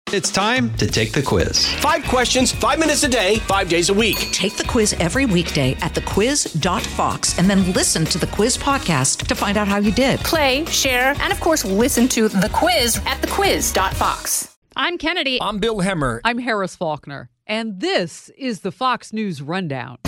It's time to take the quiz. 5 questions, 5 minutes a day, 5 days a week. Take the quiz every weekday at thequiz.fox and then listen to the quiz podcast to find out how you did. Play, share, and of course, listen to The Quiz at thequiz.fox. I'm Kennedy. I'm Bill Hemmer. I'm Harris Faulkner. And this is the Fox News Rundown.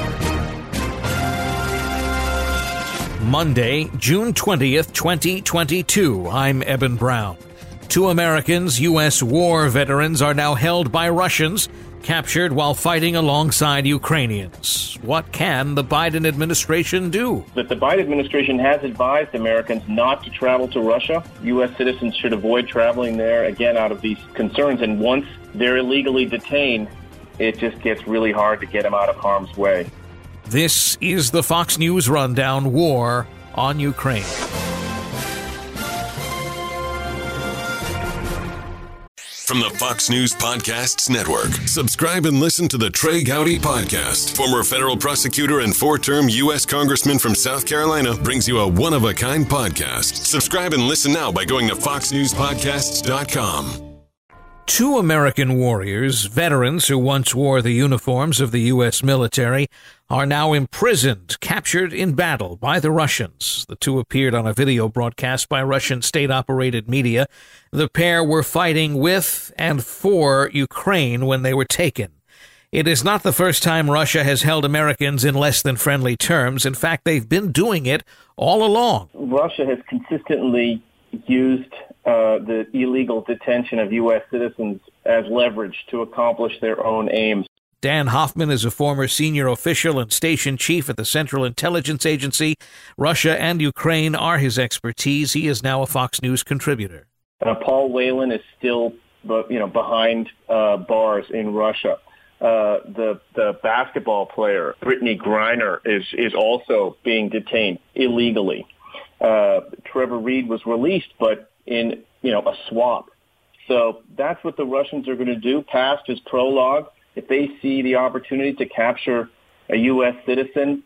Monday, June 20th, 2022. I'm Eben Brown. 2 Americans, U.S. war veterans, are now held by Russians, captured while fighting alongside Ukrainians. What can the Biden administration do? That the Biden administration has advised Americans not to travel to Russia. U.S. citizens should avoid traveling there, again, out of these concerns. And once they're illegally detained, it just gets really hard to get them out of harm's way. This is the Fox News Rundown: War on Ukraine. From the Fox News Podcasts Network. Subscribe and listen to the Trey Gowdy Podcast. Former federal prosecutor and 4-term U.S. Congressman from South Carolina brings you a one-of-a-kind podcast. Subscribe and listen now by going to foxnewspodcasts.com. 2 American warriors, veterans who once wore the uniforms of the U.S. military, are now imprisoned, captured in battle by the Russians. The 2 appeared on a video broadcast by Russian state-operated media. The pair were fighting with and for Ukraine when they were taken. It is not the first time Russia has held Americans in less than friendly terms. In fact, they've been doing it all along. Russia has consistently used the illegal detention of U.S. citizens as leverage to accomplish their own aims. Dan Hoffman is a former senior official and station chief at the Central Intelligence Agency. Russia and Ukraine are his expertise. He is now a Fox News contributor. Paul Whelan is still, behind bars in Russia. The basketball player Brittany Griner is also being detained illegally. Trevor Reed was released, but in a swap. So that's what the Russians are going to do. Past is prologue. If they see the opportunity to capture a U.S. citizen,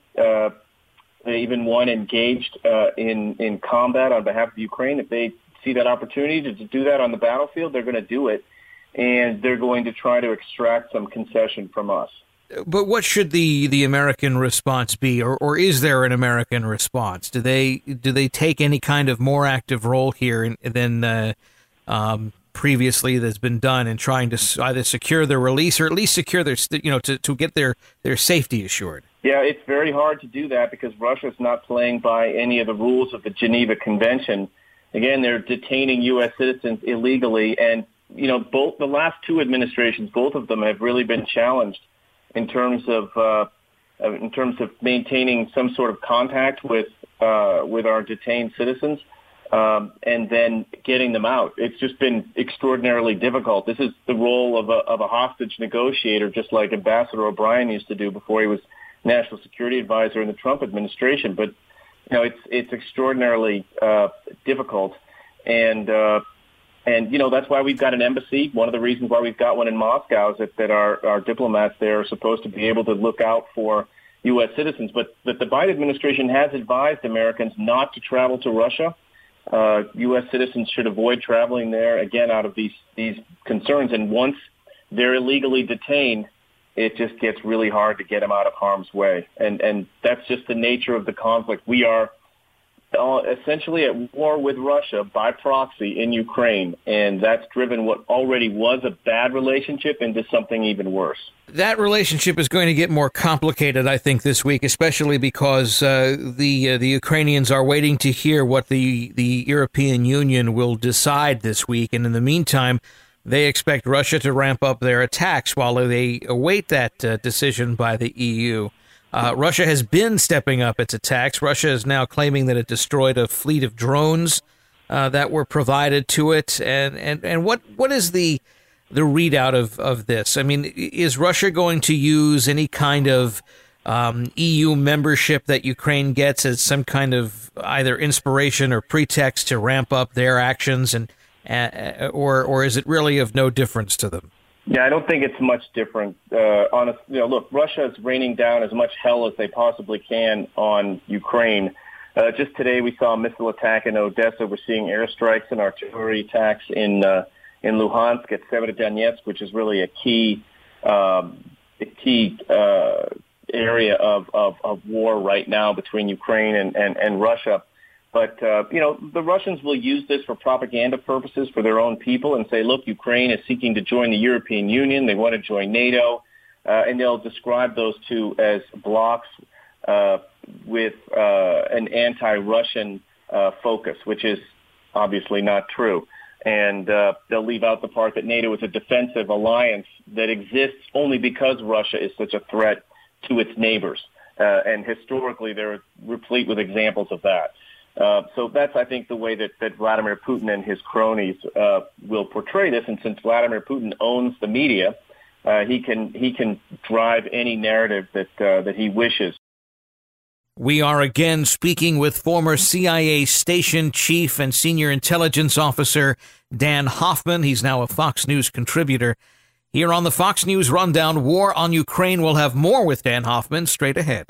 even one engaged in combat on behalf of Ukraine, if they see that opportunity to do that on the battlefield, they're going to do it, and they're going to try to extract some concession from us. But what should the American response be, or is there an American response? Do they take any kind of more active role here than previously that's been done in trying to either secure their release or at least secure their to get their safety assured? Yeah, it's very hard to do that because Russia's not playing by any of the rules of the Geneva Convention. Again, they're detaining U.S. citizens illegally, and both the last 2 administrations, both of them have really been challenged in terms of maintaining some sort of contact with our detained citizens, and then getting them out. It's just been extraordinarily difficult. This is the role of a hostage negotiator, just like Ambassador O'Brien used to do before he was National Security Advisor in the Trump administration. But it's extraordinarily difficult, and that's why we've got an embassy. One of the reasons why we've got one in Moscow is that our diplomats there are supposed to be able to look out for U.S. citizens. But the Biden administration has advised Americans not to travel to Russia. U.S. citizens should avoid traveling there, again, out of these concerns. And once they're illegally detained, it just gets really hard to get them out of harm's way. And that's just the nature of the conflict. We are essentially at war with Russia by proxy in Ukraine, and that's driven what already was a bad relationship into something even worse. That relationship is going to get more complicated, I think, this week, especially because the Ukrainians are waiting to hear what the European Union will decide this week, and in the meantime, they expect Russia to ramp up their attacks while they await that decision by the EU. Russia has been stepping up its attacks. Russia is now claiming that it destroyed a fleet of drones that were provided to it. And what is the readout of this? I mean, is Russia going to use any kind of EU membership that Ukraine gets as some kind of either inspiration or pretext to ramp up their actions, or is it really of no difference to them? Yeah, I don't think it's much different. Look, Russia is raining down as much hell as they possibly can on Ukraine. Just today, we saw a missile attack in Odessa. We're seeing airstrikes and artillery attacks in in Luhansk at Severodonetsk, which is really a key area of war right now between Ukraine and Russia. But, the Russians will use this for propaganda purposes for their own people and say, look, Ukraine is seeking to join the European Union. They want to join NATO. And they'll describe those two as blocs with an anti-Russian focus, which is obviously not true. And they'll leave out the part that NATO is a defensive alliance that exists only because Russia is such a threat to its neighbors. And historically, they're replete with examples of that. So that's, I think, the way that Vladimir Putin and his cronies will portray this. And since Vladimir Putin owns the media, he can drive any narrative that he wishes. We are again speaking with former CIA station chief and senior intelligence officer Dan Hoffman. He's now a Fox News contributor. Here on the Fox News Rundown, War on Ukraine. We'll have more with Dan Hoffman straight ahead.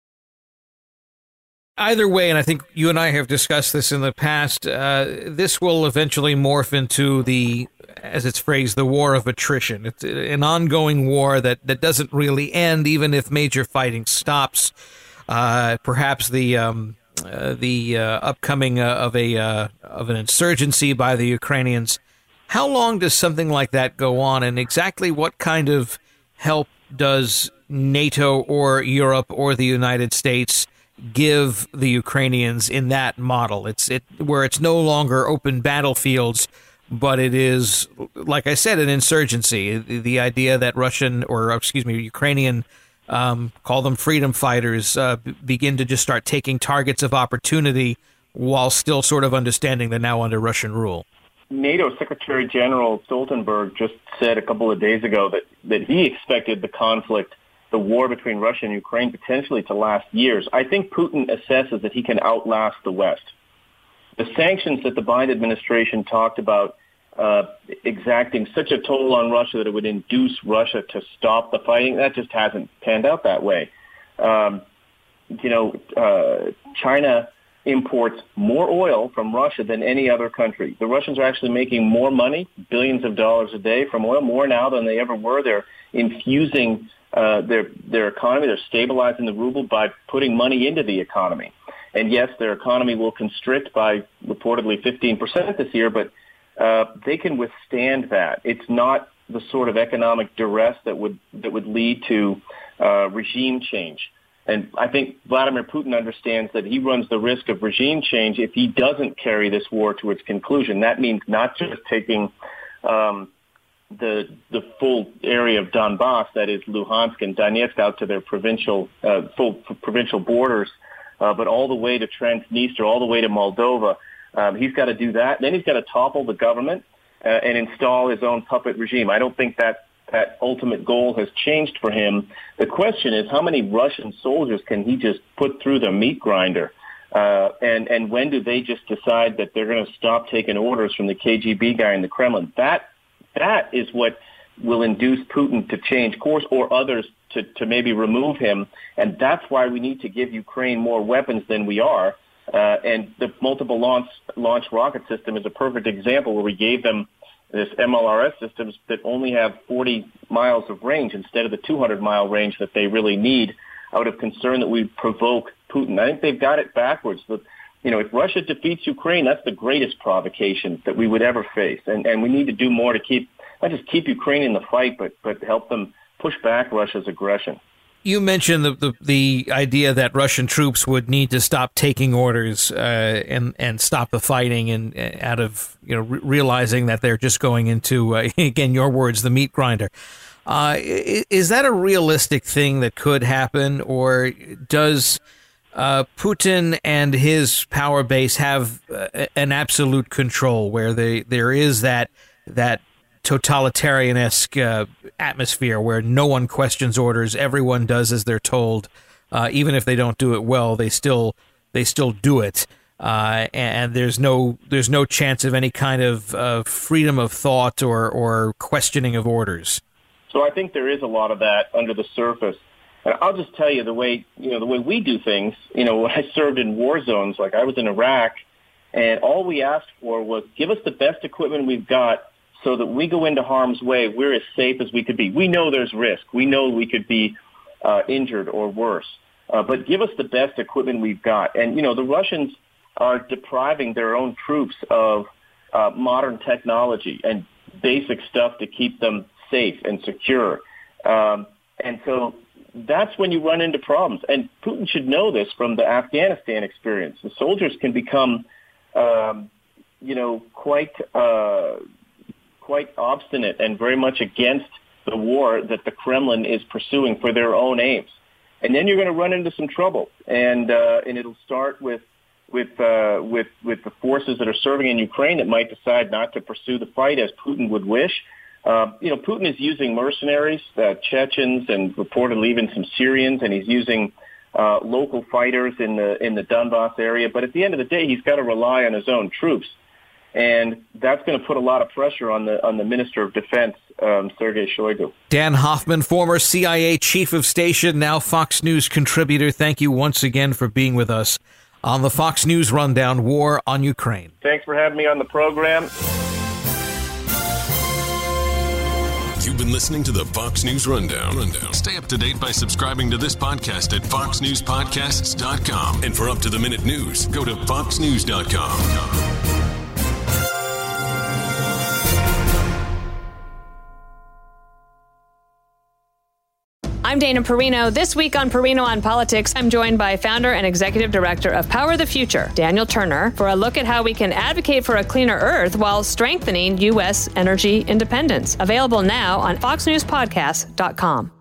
Either way, and I think you and I have discussed this in the past, this will eventually morph into the, as it's phrased, the war of attrition. It's an ongoing war that doesn't really end, even if major fighting stops. Perhaps the upcoming of an insurgency by the Ukrainians. How long does something like that go on, and exactly what kind of help does NATO or Europe or the United States give the Ukrainians in that model? Where it's no longer open battlefields, but it is, like I said, an insurgency. The idea that Ukrainian, call them freedom fighters, begin to just start taking targets of opportunity while still sort of understanding they're now under Russian rule. NATO Secretary General Stoltenberg just said a couple of days ago that he expected the war between Russia and Ukraine potentially to last years. I think Putin assesses that he can outlast the West. The sanctions that the Biden administration talked about exacting such a toll on Russia that it would induce Russia to stop the fighting, that just hasn't panned out that way. China imports more oil from Russia than any other country. The Russians are actually making more money, billions of dollars a day from oil, more now than they ever were. They're infusing their economy. They're stabilizing the ruble by putting money into the economy. And yes, their economy will constrict by reportedly 15% this year, but they can withstand that. It's not the sort of economic duress that would lead to regime change. And I think Vladimir Putin understands that he runs the risk of regime change if he doesn't carry this war to its conclusion. That means not just taking the full area of Donbass, that is Luhansk and Donetsk, out to their provincial borders, but all the way to Transnistria, all the way to Moldova. He's got to do that. Then he's got to topple the government and install his own puppet regime. I don't think that ultimate goal has changed for him. The question is, how many Russian soldiers can he just put through the meat grinder? And when do they just decide that they're going to stop taking orders from the KGB guy in the Kremlin? That is what will induce Putin to change course, or others to maybe remove him. And that's why we need to give Ukraine more weapons than we are. And the multiple launch rocket system is a perfect example where we gave them this MLRS systems that only have 40 miles of range instead of the 200-mile range that they really need, out of concern that we provoke Putin. I think they've got it backwards. But, if Russia defeats Ukraine, that's the greatest provocation that we would ever face. And we need to do more to not just keep Ukraine in the fight, but help them push back Russia's aggression. You mentioned the idea that Russian troops would need to stop taking orders and stop the fighting, and out of realizing that they're just going into again, your words, the meat grinder. Is that a realistic thing that could happen, or does Putin and his power base have an absolute control where there is that totalitarian-esque atmosphere where no one questions orders, everyone does as they're told, even if they don't do it well, they still do it, and there's no chance of any kind of freedom of thought or questioning of orders? So I think there is a lot of that under the surface. And I'll just tell you the way we do things. When I served in war zones, like I was in Iraq, and all we asked for was give us the best equipment we've got, so that we go into harm's way, we're as safe as we could be. We know there's risk. We know we could be injured or worse. But give us the best equipment we've got. And, the Russians are depriving their own troops of modern technology and basic stuff to keep them safe and secure. And so that's when you run into problems. And Putin should know this from the Afghanistan experience. The soldiers can become, quite obstinate and very much against the war that the Kremlin is pursuing for their own aims. And then you're going to run into some trouble. And it'll start with the forces that are serving in Ukraine that might decide not to pursue the fight as Putin would wish. Putin is using mercenaries, Chechens, and reportedly even some Syrians, and he's using local fighters in the Donbass area. But at the end of the day, he's got to rely on his own troops, and that's going to put a lot of pressure on the Minister of Defense, Sergei Shoigu. Dan Hoffman, former CIA chief of station, now Fox News contributor. Thank you once again for being with us on the Fox News Rundown, War on Ukraine. Thanks for having me on the program. You've been listening to the Fox News Rundown. Stay up to date by subscribing to this podcast at foxnewspodcasts.com. And for up-to-the-minute news, go to foxnews.com. I'm Dana Perino. This week on Perino on Politics, I'm joined by founder and executive director of Power the Future, Daniel Turner, for a look at how we can advocate for a cleaner Earth while strengthening U.S. energy independence. Available now on foxnewspodcasts.com.